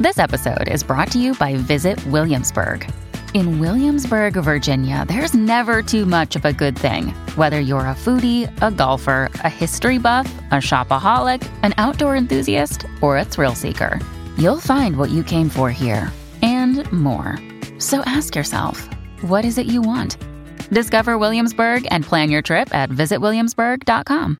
This episode is brought to you by Visit Williamsburg. In Williamsburg, Virginia, there's never too much of a good thing. Whether you're a foodie, a golfer, a history buff, a shopaholic, an outdoor enthusiast, or a thrill seeker, you'll find what you came for here and more. So ask yourself, what is it you want? Discover Williamsburg and plan your trip at visitwilliamsburg.com.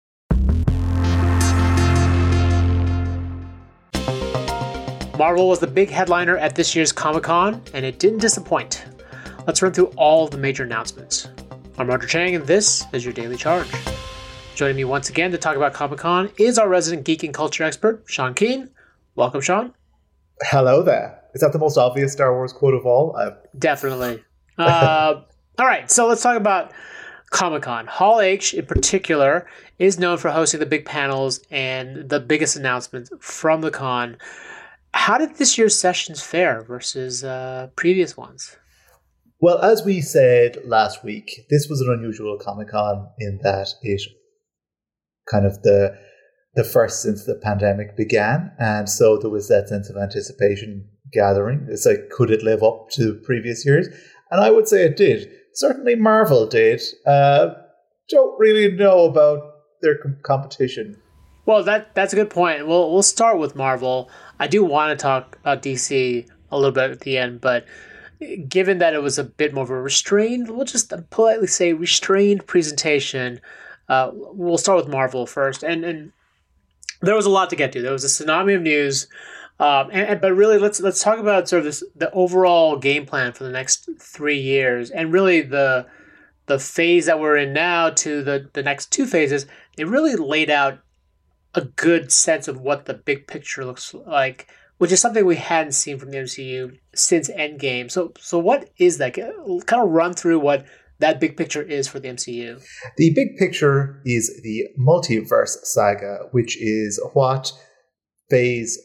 Marvel was the big headliner at this year's Comic-Con, and it didn't disappoint. Let's run through all of the major announcements. I'm Roger Chang, and this is your Daily Charge. Joining me once again to talk about Comic-Con is our resident geek and culture expert, Sean Keane. Welcome, Sean. Hello there. Is that the most obvious Star Wars quote of all? Definitely. All right, so let's talk about Comic-Con. Hall H, in particular, is known for hosting the big panels and the biggest announcements from the con. How did this year's sessions fare versus previous ones? Well, as we said last week, this was an unusual Comic-Con in that it kind of the first since the pandemic began, and so there was that sense of anticipation gathering. It's like, could it live up to previous years? And I would say it did. Certainly Marvel did. Don't really know about their competition. Well, that's a good point. We'll start with Marvel. I do want to talk about DC a little bit at the end, but given that it was a bit more of a restrained, we'll just politely say restrained presentation, we'll start with Marvel first. And there was a lot to get to. There was a tsunami of news, but really let's talk about sort of the overall game plan for the next 3 years, and really the phase that we're in now to the next two phases. It really laid out a good sense of what the big picture looks like, which is something we hadn't seen from the MCU since Endgame. So what is that? Kind of run through what that big picture is for the MCU. The big picture is the multiverse saga, which is what phase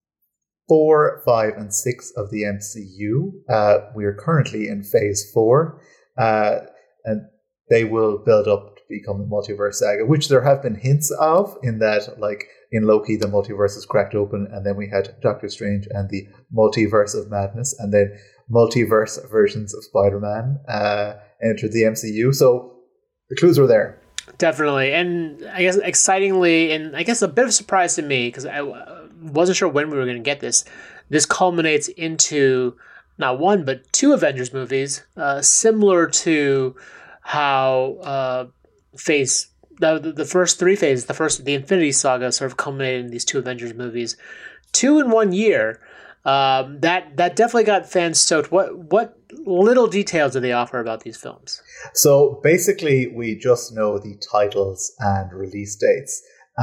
4, 5, and 6 of the MCU. We are currently in phase 4, and they will build up become the multiverse saga, which there have been hints of, in that, like in Loki, the multiverse is cracked open, and then we had Doctor Strange and the multiverse of madness, and then multiverse versions of Spider-Man entered the MCU. So the clues were there. Definitely. And I guess excitingly, and I guess a bit of a surprise to me, because I wasn't sure when we were going to get this culminates into not one, but 2 Avengers movies, similar to how the first 3 phases, the Infinity Saga sort of culminated in these 2 Avengers movies, 2 in 1 year. That definitely got fans stoked. What little details do they offer about these films? So basically, we just know the titles and release dates.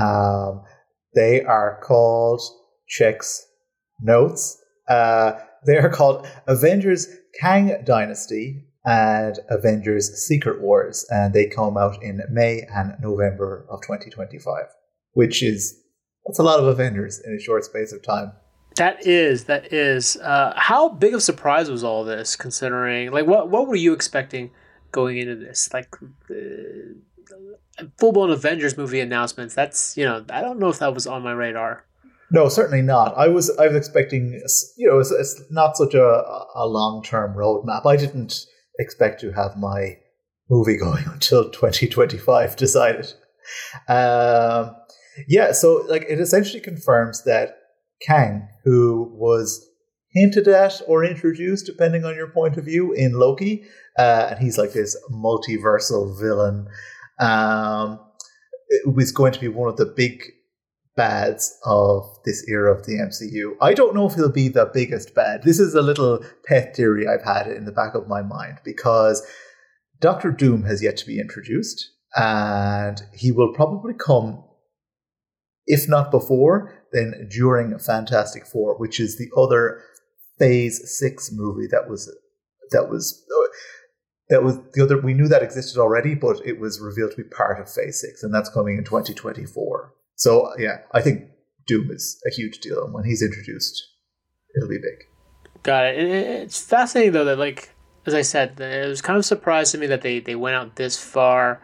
They are called checks notes. They are called Avengers Kang Dynasty and Avengers Secret Wars, and they come out in May and November of 2025, that's a lot of Avengers in a short space of time. That is. How big of a surprise was all this, considering, like, what were you expecting going into this? Like, full-blown Avengers movie announcements, that's, I don't know if that was on my radar. No, certainly not. I was expecting, it's not such a long-term roadmap. I didn't expect to have my movie going until 2025 decided. So like it essentially confirms that Kang, who was hinted at or introduced, depending on your point of view, in Loki, and he's like this multiversal villain, it was going to be one of the big bads of this era of the MCU. I don't know if he'll be the biggest bad. This is a little pet theory I've had in the back of my mind, because Doctor Doom has yet to be introduced, and he will probably come, if not before, then during Fantastic Four, which is the other Phase 6 movie that was the other. We knew that existed already, but it was revealed to be part of Phase 6, and that's coming in 2024. So, yeah, I think Doom is a huge deal, and when he's introduced, it'll be big. Got it. It's fascinating, though, that, like, as I said, it was kind of a surprise to me that they went out this far.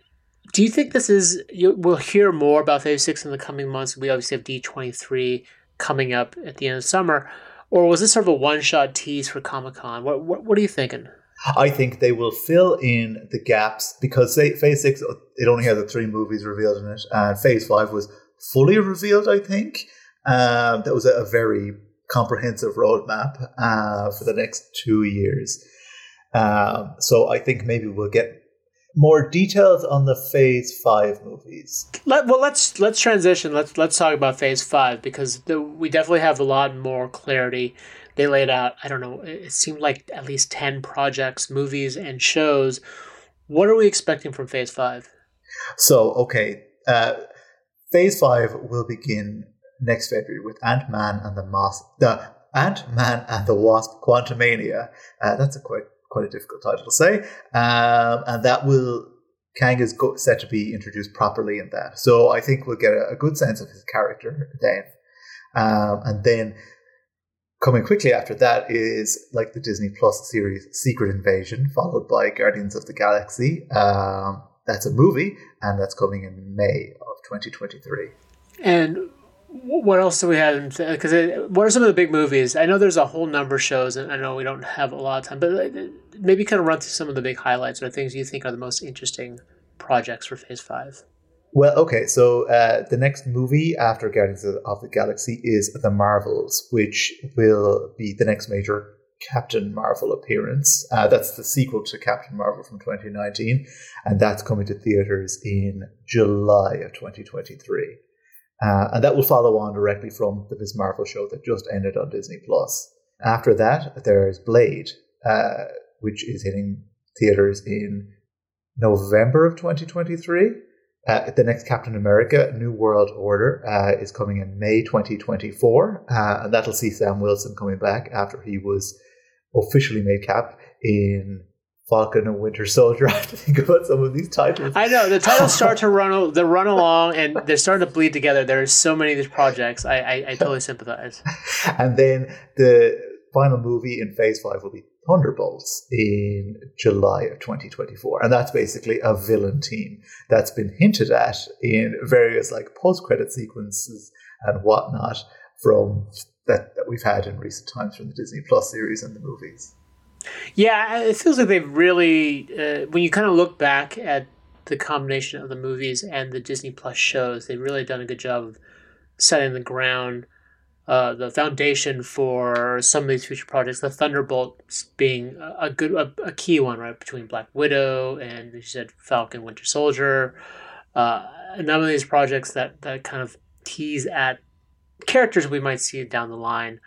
Do you think this is... We'll hear more about Phase 6 in the coming months. We obviously have D23 coming up at the end of summer, or was this sort of a one-shot tease for Comic-Con? What are you thinking? I think they will fill in the gaps because Phase 6, it only had the 3 movies revealed in it, and Phase 5 was fully revealed, I think. That was a very comprehensive roadmap for the next 2 years. So I think maybe we'll get more details on the Phase 5 movies. Let's transition. Let's talk about Phase 5 because we definitely have a lot more clarity. They laid out, I don't know, it seemed like at least 10 projects, movies, and shows. What are we expecting from Phase 5? So, okay, Phase 5 will begin next February with Ant-Man and the Wasp: Quantumania. That's quite a difficult title to say. And that will, Kang is set to be introduced properly in that. So I think we'll get a good sense of his character then. And then coming quickly after that is like the Disney Plus series Secret Invasion, followed by Guardians of the Galaxy. That's a movie, and that's coming in May of 2023. And what else do we have? Because what are some of the big movies? I know there's a whole number of shows, and I know we don't have a lot of time, but maybe kind of run through some of the big highlights or things you think are the most interesting projects for Phase 5. Well, okay, so the next movie after Guardians of the Galaxy is The Marvels, which will be the next major Captain Marvel appearance. That's the sequel to Captain Marvel from 2019, and that's coming to theaters in July of 2023. And that will follow on directly from the Ms. Marvel show that just ended on Disney+. After that, there's Blade, which is hitting theaters in November of 2023. The next Captain America, New World Order, is coming in May 2024. And that'll see Sam Wilson coming back after he was officially made Cap in Falcon and Winter Soldier. I have to think about some of these titles. I know the titles start to run along, and they're starting to bleed together. There's so many of these projects. I totally sympathize. And then the final movie in Phase 5 will be Thunderbolts in July of 2024, and that's basically a villain team that's been hinted at in various like post-credit sequences and whatnot from that we've had in recent times from the Disney Plus series and the movies. Yeah, it feels like they've really, when you kind of look back at the combination of the movies and the Disney Plus shows, they've really done a good job of setting the ground, the foundation for some of these future projects. The Thunderbolts being a key one, right, between Black Widow and, as you said, Falcon, Winter Soldier. A number of these projects that kind of tease at characters we might see down the line.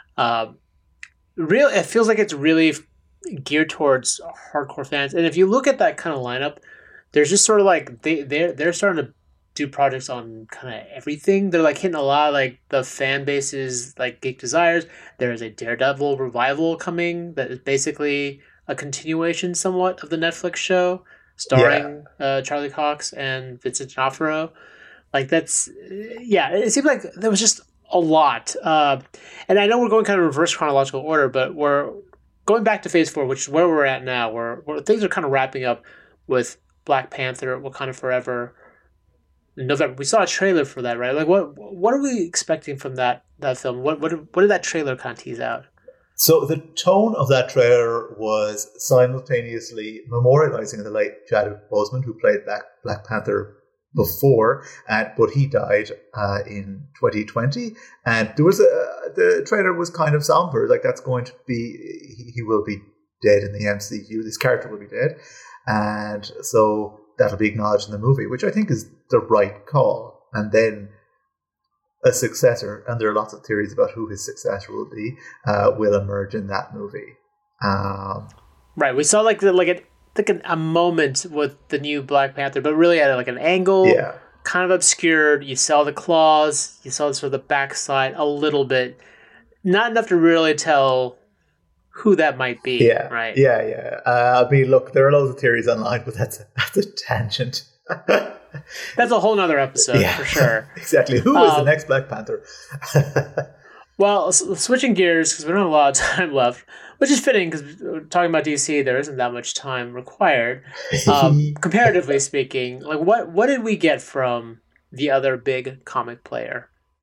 It feels like it's really geared towards hardcore fans, and if you look at that kind of lineup, there's just sort of like they're starting to do projects on kind of everything. They're like hitting a lot of like the fan base's like geek desires. There is a Daredevil revival coming that is basically a continuation somewhat of the Netflix show starring Charlie Cox and Vincent D'Onofrio. Like that's it seems like there was just a lot. And I know we're going kind of reverse chronological order, but we're going back to Phase 4, which is where we're at now, where things are kind of wrapping up with Black Panther, Wakanda Forever in November. We saw a trailer for that, right? Like, what are we expecting from that film? What did that trailer kind of tease out? So the tone of that trailer was simultaneously memorializing the late Chadwick Boseman, who played Black Panther before, but he died in 2020, and there was the trailer was kind of somber, like that's going to be, he will be dead in the MCU, this character will be dead, and so that'll be acknowledged in the movie, which I think is the right call. And then a successor, and there are lots of theories about who his successor will be, will emerge in that movie. Right, we saw like a moment with the new Black Panther, but really at like an angle, kind of obscured. You saw the claws, you saw sort of the backside a little bit, not enough to really tell who that might be. Right? I mean, look, there are loads of theories online, but that's a tangent. That's a whole nother episode for sure. Exactly. Who is the next Black Panther? Well, switching gears, because we don't have a lot of time left, which is fitting because talking about DC, there isn't that much time required. Comparatively speaking, like what did we get from the other big comic player?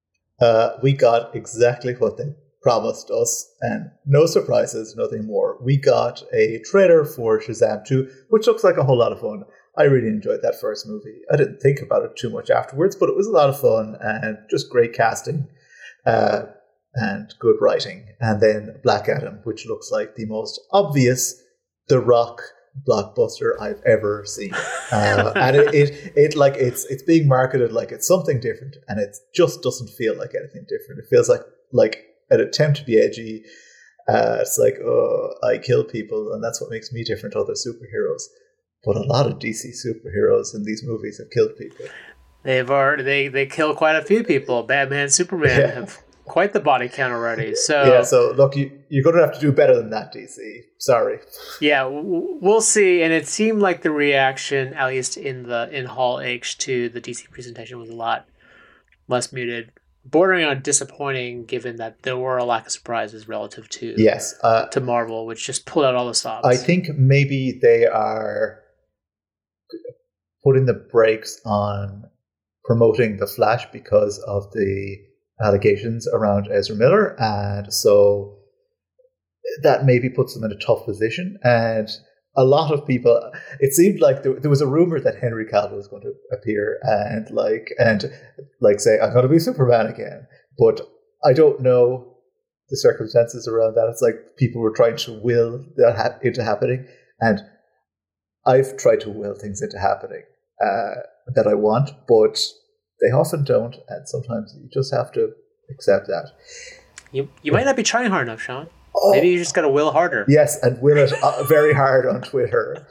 we got exactly what they promised us, and no surprises, nothing more. We got a trailer for Shazam 2, which looks like a whole lot of fun. I really enjoyed that first movie. I didn't think about it too much afterwards, but it was a lot of fun and just great casting and good writing. And then Black Adam, which looks like the most obvious The Rock blockbuster I've ever seen. And it's being marketed like it's something different, and it just doesn't feel like anything different. It feels like an attempt to be edgy. It's like, oh, I kill people, and that's what makes me different to other superheroes. But a lot of DC superheroes in these movies have killed people. They kill quite a few people. Batman, Superman have quite the body count already. So so look, you're going to have to do better than that, DC. Sorry. Yeah, we'll see. And it seemed like the reaction, at least in Hall H, to the DC presentation was a lot less muted, bordering on disappointing, given that there were a lack of surprises relative to to Marvel, which just pulled out all the stops. I think maybe they are putting the brakes on promoting The Flash because of the allegations around Ezra Miller, and so that maybe puts them in a tough position. And a lot of people, it seemed like there was a rumor that Henry Cavill was going to appear and say, I'm going to be Superman again. But I don't know the circumstances around that. It's like people were trying to will that into happening, and I've tried to will things into happening that I want, but they often don't, and sometimes you just have to accept that. You might not be trying hard enough, Sean. Maybe you just got to will harder. Yes, and will it very hard on Twitter.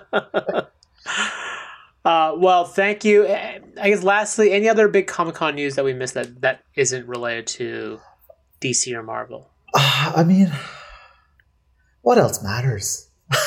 Well, thank you. I guess lastly, any other big Comic-Con news that we missed that isn't related to DC or Marvel? I mean, what else matters?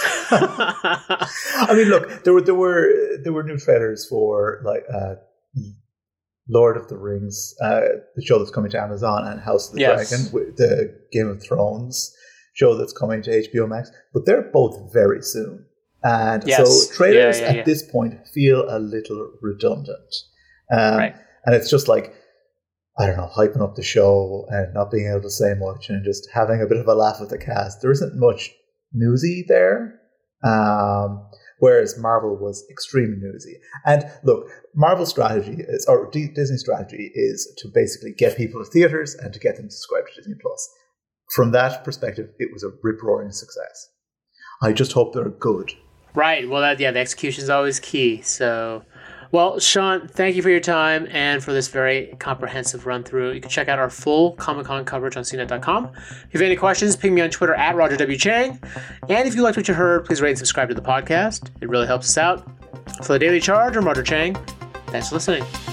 I mean, look, there were new trailers for Lord of the Rings, the show that's coming to Amazon, and House of the Dragon, the Game of Thrones show that's coming to HBO Max, but they're both very soon. And so trailers at this point feel a little redundant. And it's just like, I don't know, hyping up the show and not being able to say much and just having a bit of a laugh with the cast. There isn't much newsy there. Whereas Marvel was extremely newsy. And look, Marvel's strategy Disney's strategy is to basically get people to theaters and to get them to subscribe to Disney Plus. From that perspective, it was a rip-roaring success. I just hope they're good. Right. Well, the execution is always key. So, well, Sean, thank you for your time and for this very comprehensive run-through. You can check out our full Comic-Con coverage on CNET.com. If you have any questions, ping me on Twitter at Roger W. Chang. And if you liked what you heard, please rate and subscribe to the podcast. It really helps us out. For The Daily Charge, I'm Roger Chang. Thanks for listening.